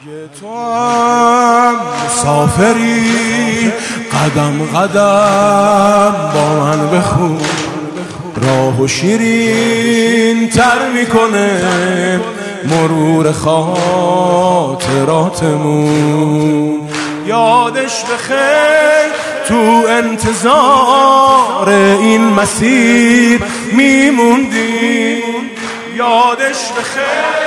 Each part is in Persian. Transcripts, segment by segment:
اگه تو هم مسافری قدم قدم با من بخون، راهو شیرین تر میکنه مرور خاطراتمون. یادش بخیر تو انتظار این مسیر میموندیم، یادش بخیر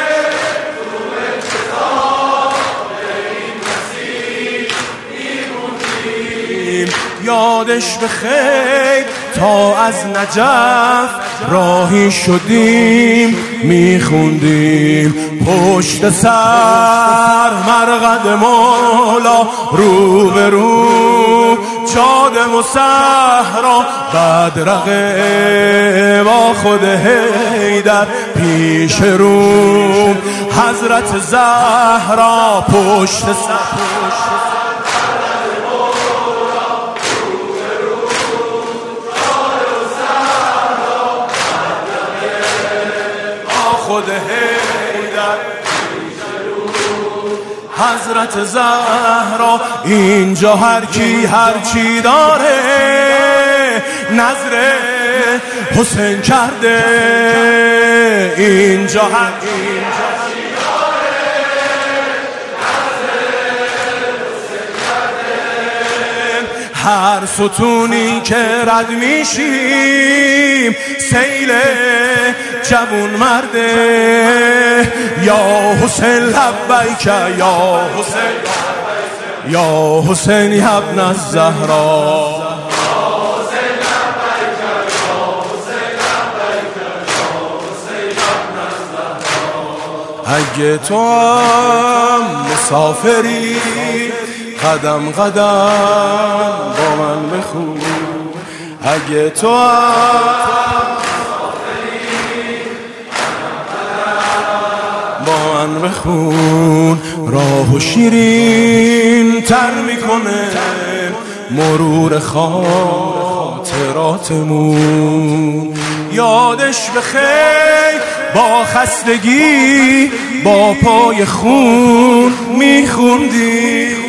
یادش بخیر تا از نجف راهی شدیم میخوندیم پشت سر مرقد مولا رو به رو چادم و صحرا بدرقه با خود حیدر پیش رو حضرت زهرا پشت سر خود حیدر حضرت زهرا. اینجا هر کی هر چی داره نظر حسین کرده، اینجا هر کی هر ستونی که رد میشیم سیل جوون مرده. یا حسین لبیک یا حسین، یا حسین ابن الزهرا، اگه تو هم مسافری قدم قدم با من بخون، اگه تو هم با من بخون، راهو شیرین تر میکنه مرور خاطراتمون. یادش بخیر با خستگی با پای خون میخوندیم،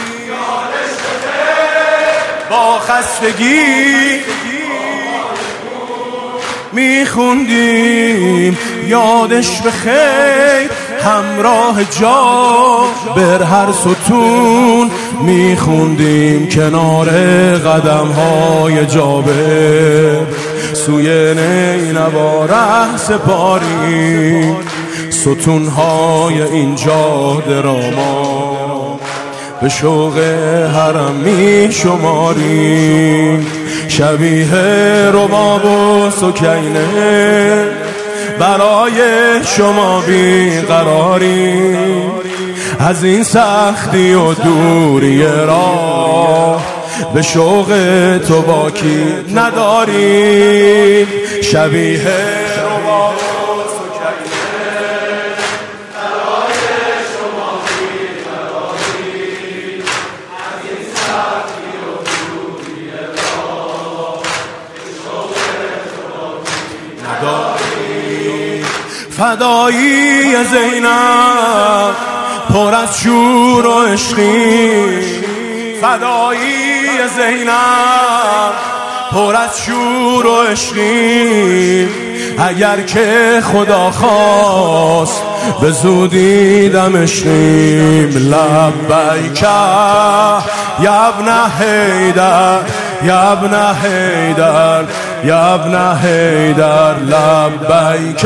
با خستگی میخوندیم. یادش بخیر همراه جابر هر ستون میخوندیم کنار قدم های جابر سوی نینوا ره سپاریم ستون های این جاده را ما به شوق حرم می شماریم. شبیه رباب و سکینه برای شما بیقراریم، از این سختی و دوری راه به شوق تو باکی نداریم. شبیه رباب و سکینه برای شما بیقراریم، از این سختی و دوری راه به شوق تو باکی نداریم. فدایی زینب پر از شور و عشقی، فدایی زینب پر از شور و عشقی، اگر که خدا خواست به زودی دمشقیم. لبیک یا ابن حیدر، یا ابن حیدر، یا ابن حیدر، لبیک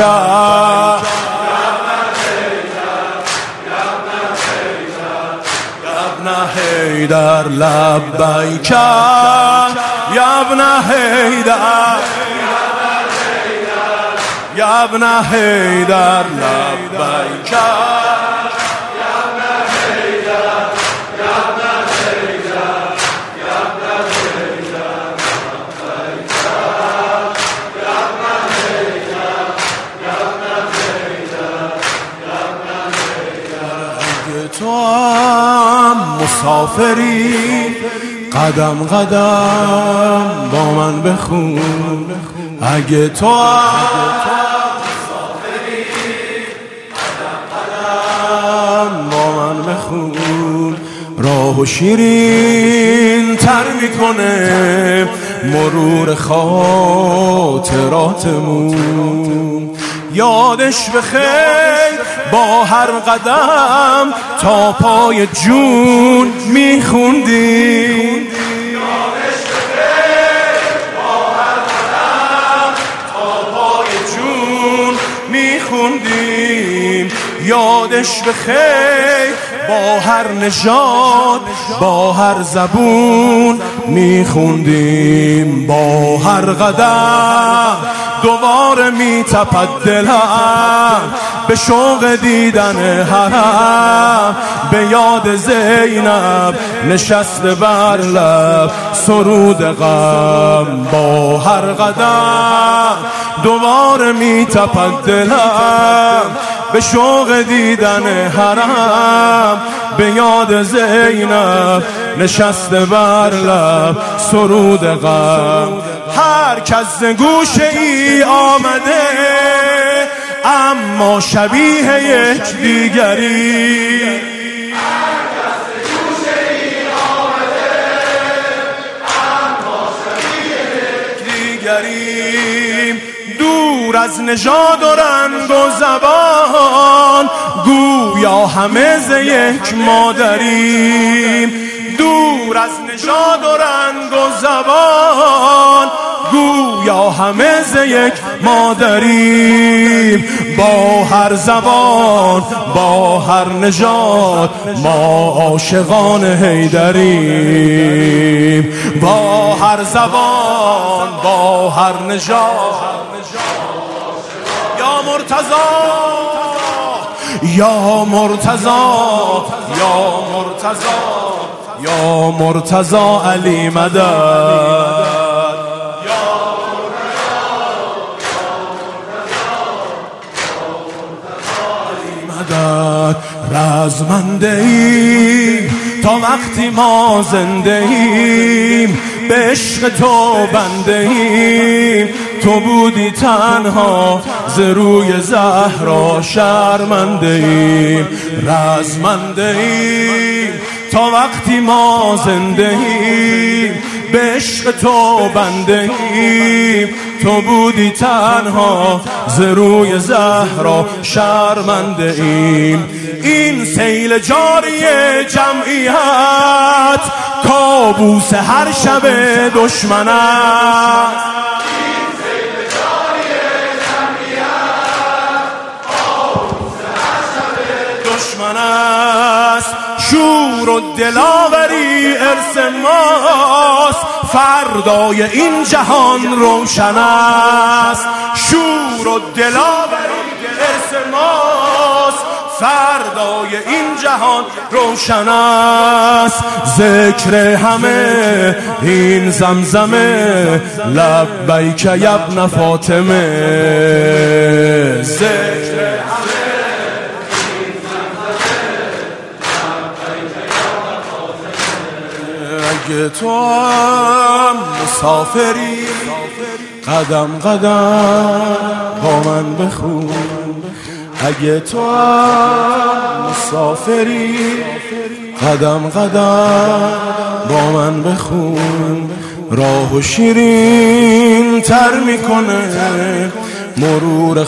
حیدر، لبیک یا ابن حیدر، یا ابن حیدر، لبیک یا ابن حیدر، یا ابن حیدر، یا ابن حیدر، لبیک یا ابن حیدر، یا ابن حیدر، یا ابن حیدر. اگه تو مسافری قدم قدم با من بخون، اگه تو مسافری قدم قدم با من من بخون. راهو شیرین تر میکنه مرور خاطراتمون. یادش بخیر با هر قدم تا پای جون میخوندیم. یادش بخیر با هر قدم تا پای جون میخوندیم. یادش بخیر با هر نژاد با هر زبون میخوندیم. با هر قدم دوباره میتپد دلم به شوق دیدن حرم. به یاد زینب نشسته بر لب سرود غم. با هر قدم دوباره میتپد دلم به شوق دیدن حرم. به یاد زینب نشسته بر لب سرود غم. هر کس ز گوشه ای آمده اما شبیه یک دیگری. هر کس ز گوشه ای آمده اما شبیه یک دیگری. دور از نژاد و رنگ و زبان گویا همه ز یک مادریم. دور از نژاد و رنگ و زبان گویا همه ز یک مادریم. با هر زبان با هر نژاد ما عاشقان حیدریم. با هر زبان با هر نژاد یا مرتضی یا مرتضی یا مرتضی یا مرتضی علی مدد. رزمنده ایم تا وقتی ما زنده ایم به عشق تو بنده ایم. تو بودی تنها ز روی زهرا شرمنده ایم. رزمنده ایم تا وقتی ما زنده ایم به عشق تو بنده ایم. تو بودی تنها ز روی زهرا شرمنده ایم. این سیل جاری جمعیت کابوس هر شب دشمن است. این سیل جاری جمعیت کابوس هر شب دشمن است. شور و دلاوری ارث ماست فردای این جهان روشن است. شور و دلاوری ارث ماست فردای این جهان روشن است. ذکر همه این زمزمه لبیک یا ابن فاطمه. ذکر اگه تو هم مسافری قدم قدم با من بخون. اگه تو هم مسافری قدم قدم با من بخون. راهو شیرین تر میکنه مرور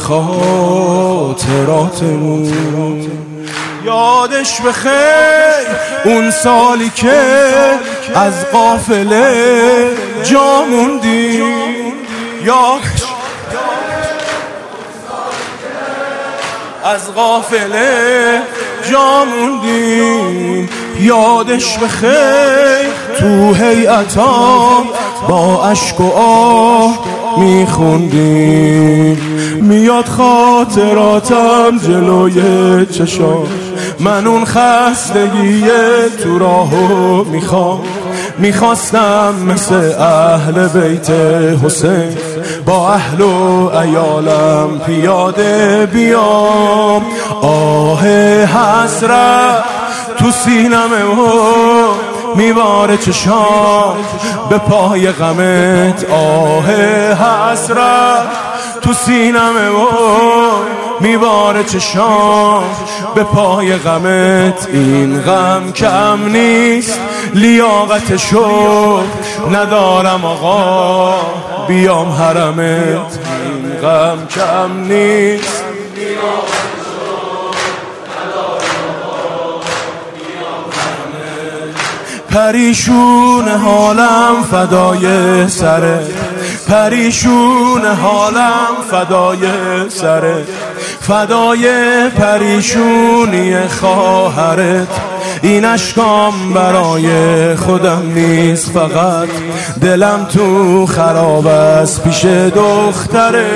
خاطراتمون. یادش بخیر اون سالی که از قافله جا موندیم. یادش از قافله جا موندیم. یادش بخیر تو هیئتا با اشک و آه میخوندیم. میاد خاطراتم جلوی چشام من اون خستگی تو راهو میخواستم مثل اهل بیت حسین با اهل و عیالم پیاده بیام. آه حسرت تو سینمه و میباره چشام به پای غمت. آه حسرت تو سینمه و میباره چشام به پای غمت. این غم کم نیست لیاقتشو ندارم آقا بیام حرمت. این غم کم نیست پریشون حالم فدای سرت، پریشون حالم فدای سرت، فدای پریشونی خواهرت. این اشکام برای خودم نیست، فقط دلم تو خراب است پیش دختره.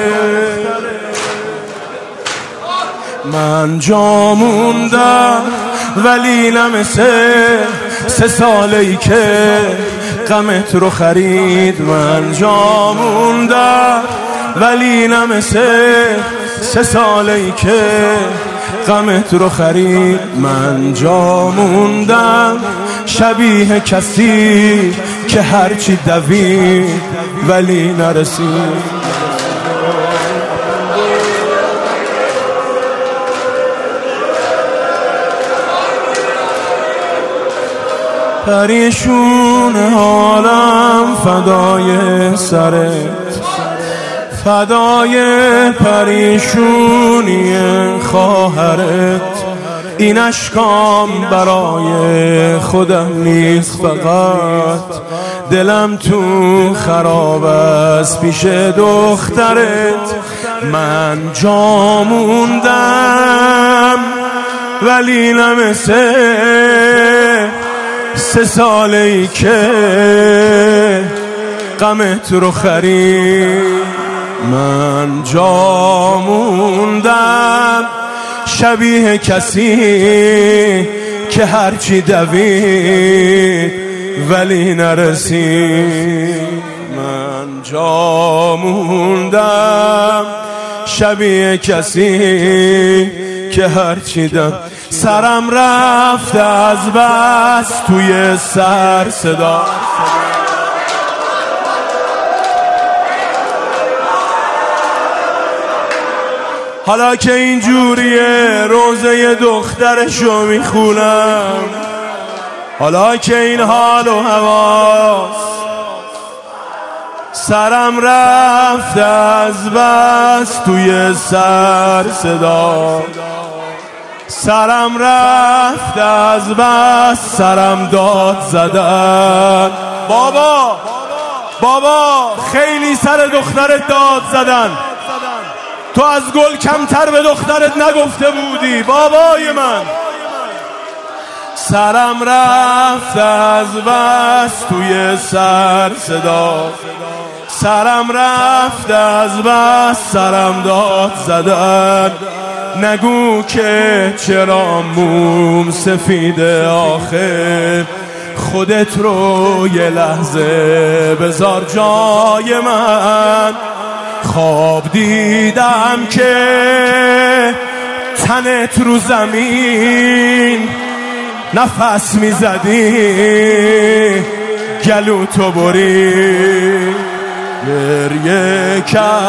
من جا موندم ولی نمسه 3 ساله‌ای که غمت رو خرید. من جا موندم ولی نمسه 3 ساله‌ای که غمت رو خرید. من جا موندم شبیه کسی که هرچی دوید ولی نرسید. پریشون حالم فدای سرت، فدای پریشونی خواهرت. این اشکام برای خودم نیست، فقط دلم تو خراب است پیش دخترت. من جا موندم ولی نمسه 3 ساله‌ای که غمت رو خرید. من جا موندم شبیه کسی که هرچی دوید ولی نرسید. من جا موندم شبیه کسی که هرچی دوید. سرم رفت از بس توی سر صدا، حالا که اینجوریه روزه دخترشو میخونم. حالا که این حال و هواست سرم رفت از بس توی سر صدا. سرم رفت از بس سرم داد زدن. بابا خیلی سر دخترت داد زدن. تو از گل کمتر به دخترت نگفته بودی بابای من. سرم رفت از بس توی سر صدا. سرم رفت از بس سرم داد زدن. نگو که چرا موم سفیده آخه، خودت رو یه لحظه بذار جای من. خواب دیدم که تنت رو زمین نفس میزدی، گلو تو بری. گریه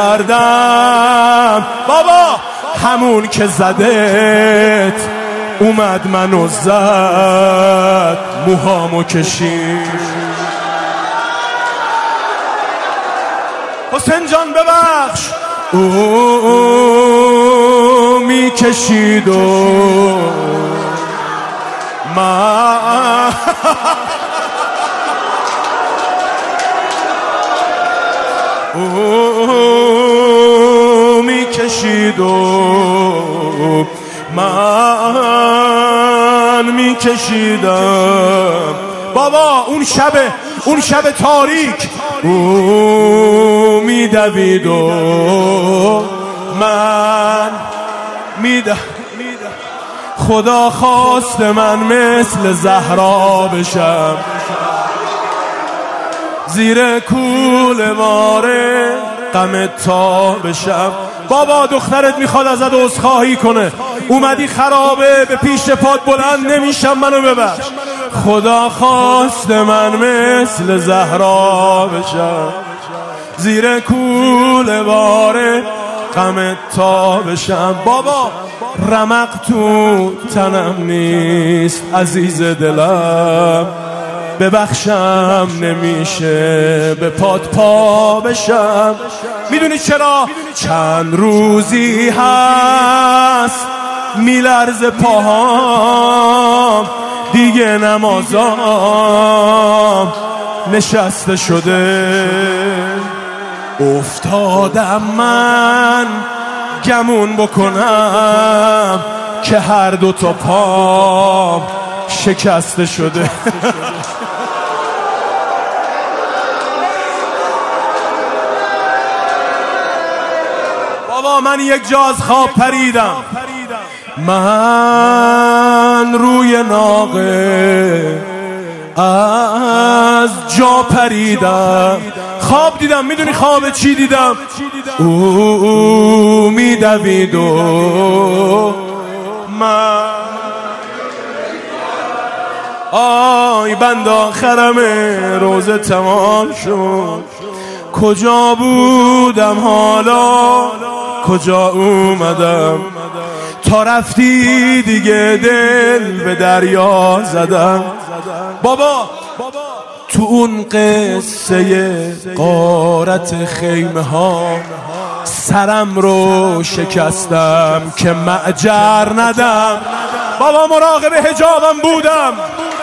کردم بابا همون که زدت اومد منو زد، موهامو کشید. حسین جان ببخش. او میکشید و من او میکشید و من میکشیدم. بابا اون شب تاریک او میدوید و من خدا خواست من مثل زهرا بشم، زیر کوله ماره غمت تا بشم. بابا دخترت میخواد ازت عذرخواهی کنه، اومدی خرابه به پیش پات بلند نمیشم، منو ببخش. خدا خواست من مثل زهرا بشم، زیر کوله باره غم تا بشم. بابا رمق تو تنم نیست عزیز دلم، ببخشم نمیشه به پا بشم. میدونی چرا؟ چند روزی هست میلرزه پاهام، دیگه نمازام نشسته شده. افتادم من گمون بکنم که هر دو تا پام شکسته شده. بابا من یک جا از خواب پریدم، من روی ناقه از جا پریدم. خواب دیدم. میدونی خواب چی دیدم؟ او میدوید و من آی بند آخرم روزه تمام شد. کجا بودم حالا کجا اومدم؟ تا رفتی دیگه دل به دریا زدم. بابا تو اون قصه غارت خیمه ها سرم رو شکستم که معجر ندم. بابا مراقب حجابم بودم.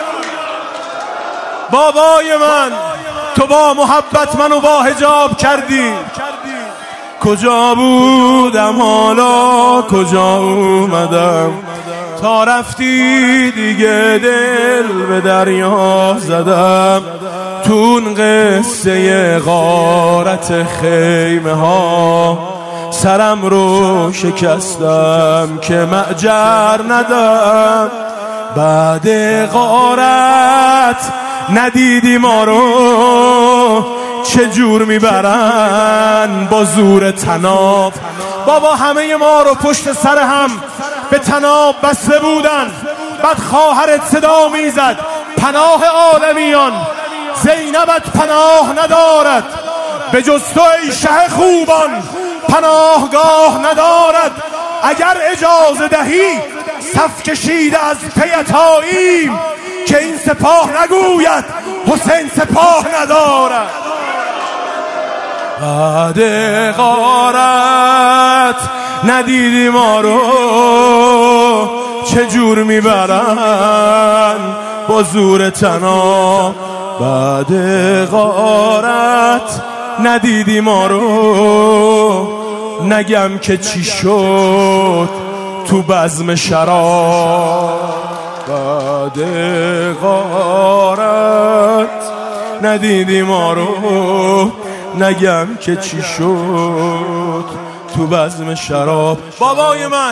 بابای من تو با محبت منو با حجاب کردی. کجا بودم حالا کجا اومدم؟ تا رفتی دیگه دل به دریا زدم. تو اون قصه غارت خیمه ها سرم رو شکستم که معجر ندم. بعد غارت ندیدی ما رو چجور میبرن با زور تناب. بابا همه ما رو پشت سر هم به تناب بسته بودن. بعد خواهرت صدا میزد پناه عالمیان زینبت پناه ندارد، به جز تو ای شه خوبان پناهگاه ندارد. اگر اجازه دهی صف کشیده از پیت آییم که این سپاه نگوید حسین سپاه ندارد. بعد غارت ندیدی ما رو چجور میبرن با زور تناب. بعد غارت ندیدی ما رو نگم که چی شد تو بزم شراب. بعد غارت ندیدی ما رو نگم که چی شد تو بزم شراب. بابای من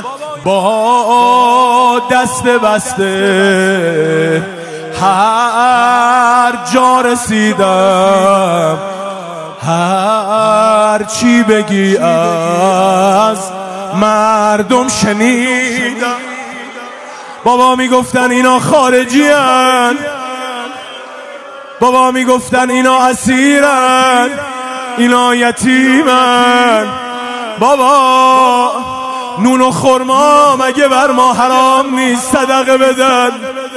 با دست بسته هر جا رسیدم، هر چی بگی از مردم شنیدم. بابا میگفتن اینا خارجی هن، بابا میگفتن اینا اسیرن، اینا یتیمن. بابا نون و خرما مگه بر ما حرام نیست صدقه بدن؟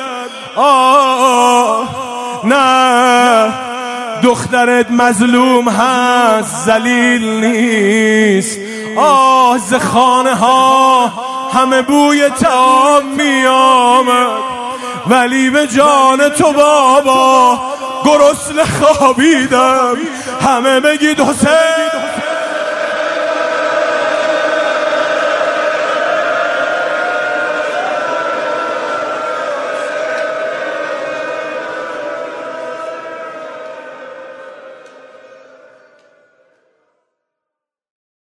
نه دخترت مظلوم هست ذلیل نیست. ز خانه ها همه بوی طعام می آمد، ولی به جان تو بابا گرسنه خوابیدم. همه بگید حسین